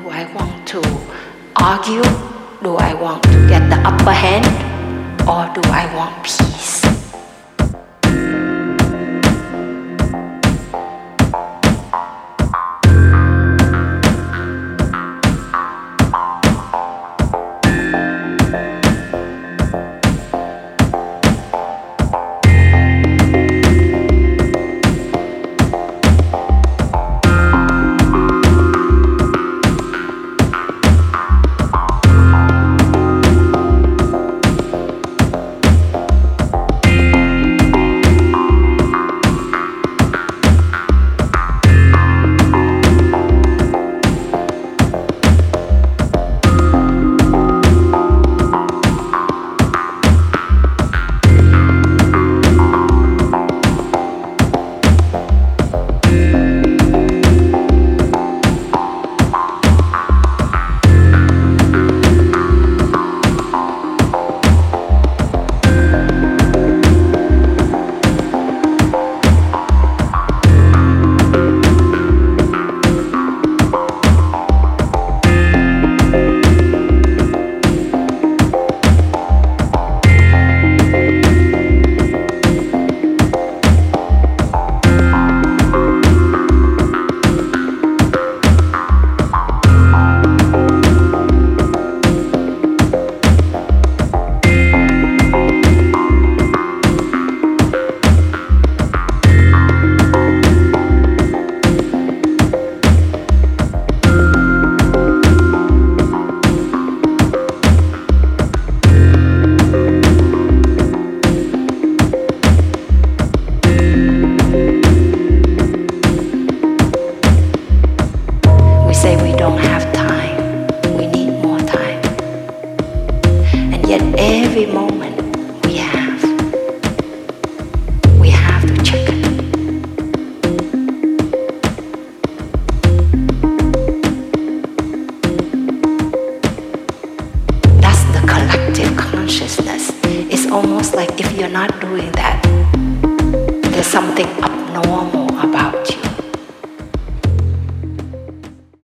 Do I want to argue? Do I want to get the upper hand? Or do I want peace? Every moment we have to check it. That's the collective consciousness. It's almost like if you're not doing that, there's something abnormal